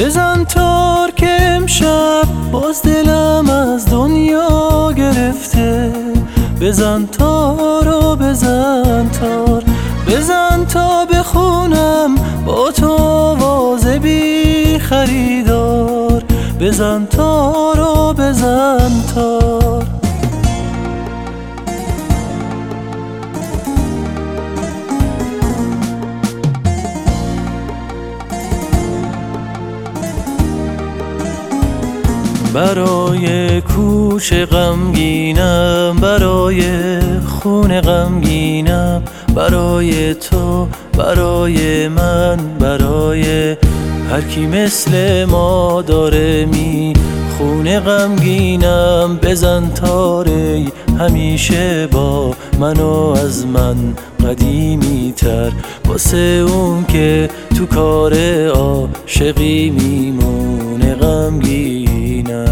بزن تار که امشب باز دلم از دنیا گرفته. بزن تارو بزن تار، بزن تا بخونم با تو آواز بی خریدار. بزن تارو بزن تار. برای کوچ غمگینم، برای خون غمگینم، برای تو، برای من، برای هر کی مثل ما داره می خون غمگینم. بزن تاره همیشه با منو از من قدیمی تر، واسه اون که تو کار عاشقی میمونه غمگینم.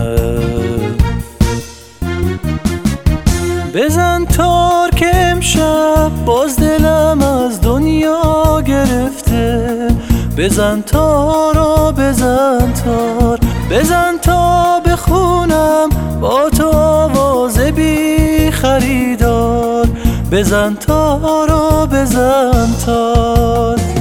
بزن تار که امشب باز دلم از دنیا گرفته. بزن تارو بزن تار، بزن تا بخونم با تو آواز بی خریدار. بزن تارو بزن تار.